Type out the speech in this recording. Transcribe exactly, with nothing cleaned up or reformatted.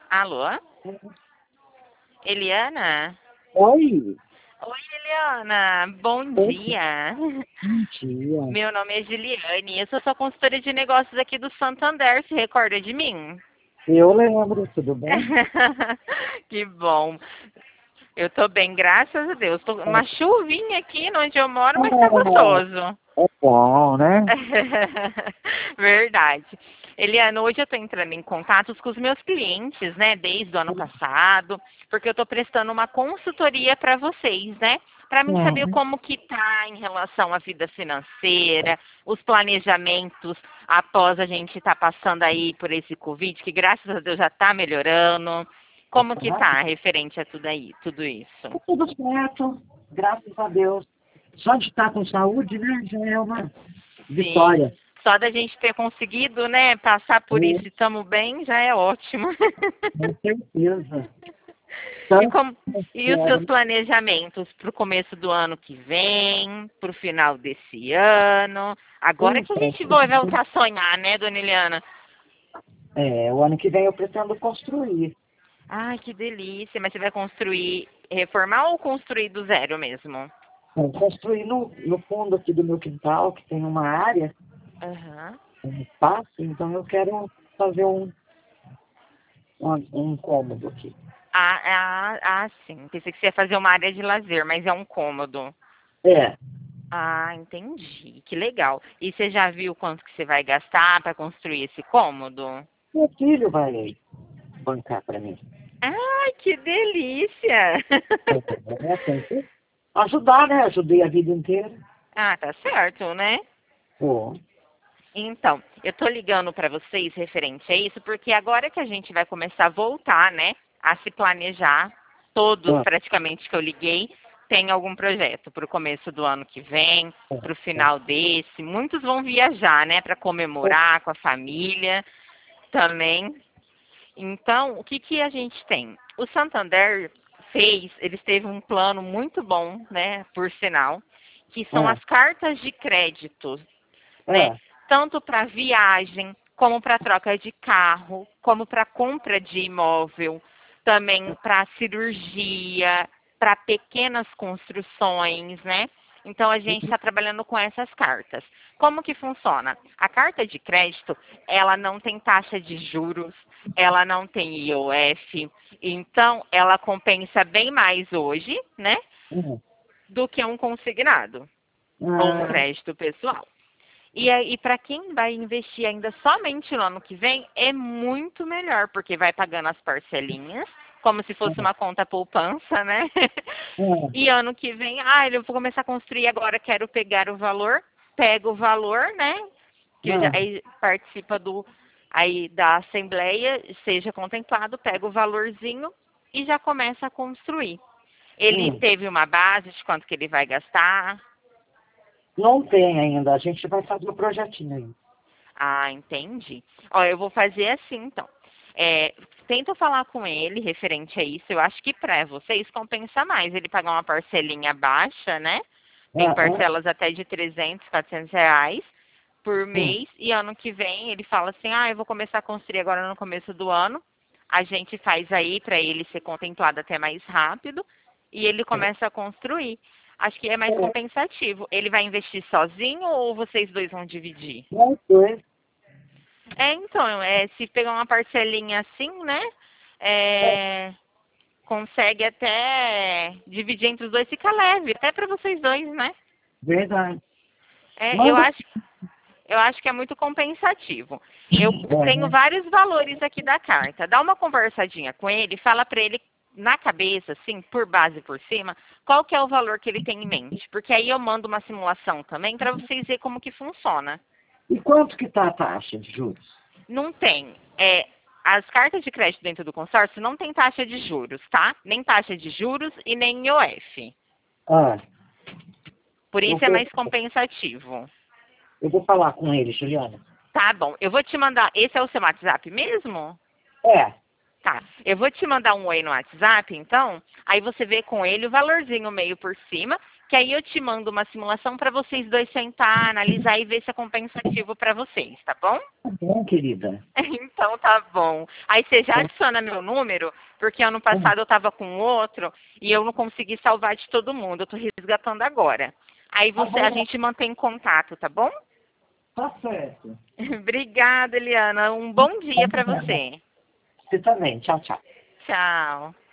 Alô? Eliana? Oi, Oi, Eliana. Bom oi, dia. bom dia. Meu nome é Giliane. Eu sou sua consultora de negócios aqui do Santander. Se recorda de mim? Eu lembro, tudo bem? Que bom. Eu tô bem, graças a Deus. Tô uma chuvinha aqui onde eu moro, mas tá gostoso. É bom, né? Verdade. Eliana, hoje eu estou entrando em contatos com os meus clientes, né, desde o ano passado, porque eu estou prestando uma consultoria para vocês, né, para mim saber Hum, como que tá em relação à vida financeira, os planejamentos após a gente estar passando aí por esse Covid, que graças a Deus já está melhorando. Como que tá tá referente a tudo aí, tudo isso? tudo certo, graças a Deus. Só de estar com saúde, né, já é uma Sim. vitória. Só da gente ter conseguido, né, passar por É, isso e estamos bem, já é ótimo. com certeza. E, Tanto como, que eu e os seus quero, planejamentos para o começo do ano que vem, para o final desse ano? Agora que a então, gente vai voltar a sonhar, né, dona Eliana? é, o ano que vem eu pretendo construir. Ai, que delícia. Mas você vai construir, reformar ou construir do zero mesmo? Bom, construir no, no fundo aqui do meu quintal, que tem uma área, Aham. um espaço, então eu quero fazer um, um, um cômodo aqui. Ah, ah, ah, sim. Pensei que você ia fazer uma área de lazer, mas é um cômodo. É, Ah, entendi. Que legal. E você já viu quanto que você vai gastar para construir esse cômodo? meu filho vai bancar para mim. Ai, que delícia! É, tem que ajudar, né? Ajudei a vida inteira. Ah, tá certo, né? Pô, Então, eu tô ligando para vocês referente a isso, porque agora que a gente vai começar a voltar, né, a se planejar, todos ah, praticamente que eu liguei, tem algum projeto para o começo do ano que vem, ah, para o ah. final desse. Muitos vão viajar, né, para comemorar com a família também. Então, o que, que a gente tem? O Santander fez, eles teve um plano muito bom, né, por sinal, que são Ah, as cartas de crédito, né? ah, Tanto para viagem, como para troca de carro, como para compra de imóvel, também para cirurgia, para pequenas construções, né? Então a gente está trabalhando com essas cartas. Como que funciona? A carta de crédito, ela não tem taxa de juros, ela não tem I O F, então ela compensa bem mais hoje, né, ah, do que um consignado ou um ah, crédito pessoal. E aí, para quem vai investir ainda somente no ano que vem, é muito melhor, porque vai pagando as parcelinhas, como se fosse ah, uma conta poupança, né? ah, E ano que vem, ah, eu vou começar a construir agora, quero pegar o valor, pega o valor, né? Que já ah, aí participa do aí da assembleia, seja contemplado, pega o valorzinho e já começa a construir. Ele hum. teve uma base de quanto que ele vai gastar. Não tem ainda. A gente vai fazer o projetinho aí. Ah, entendi. Ó, eu vou fazer assim, então. É, tenta falar com ele referente a isso. Eu acho que para vocês compensa mais ele pagar uma parcelinha baixa, né? Tem Ah, ah, parcelas até de trezentos, quatrocentos reais por hum, mês. E ano que vem ele fala assim, ah, eu vou começar a construir agora no começo do ano. A gente faz aí para ele ser contemplado até mais rápido. E ele começa a construir. Acho que é mais é, compensativo. Ele vai investir sozinho ou vocês dois vão dividir? nós dois. É, então, é, se pegar uma parcelinha assim, né? É É, consegue até dividir entre os dois, fica leve, até para vocês dois, né? verdade. É, eu Manda. acho, eu acho que é muito compensativo. Eu É, tenho né? vários valores aqui da carta. Dá uma conversadinha com ele, fala para ele na cabeça, assim, por base por cima, qual que é o valor que ele tem em mente. Porque aí eu mando uma simulação também para vocês verem como que funciona. E quanto que tá a taxa de juros? Não tem. É, as cartas de crédito dentro do consórcio não tem taxa de juros, tá? Nem taxa de juros e nem I O F. Ah, Por eu isso é vou, mais compensativo. eu vou falar com ele, Juliana. Tá bom. Eu vou te mandar. Esse é o seu WhatsApp mesmo? É. Tá, eu vou te mandar um oi no WhatsApp, então, aí você vê com ele o valorzinho meio por cima, que aí eu te mando uma simulação para vocês dois sentar, analisar e ver se é compensativo para vocês, tá bom? Tá bom, querida. Então tá bom. Aí você já adiciona meu número, porque ano passado eu estava com outro e eu não consegui salvar de todo mundo, eu tô resgatando agora. Aí Tá você, a bom, gente mantém contato, tá bom? tá certo. Obrigada, Eliana. Um bom dia para você. Você também. Tchau, tchau. Tchau.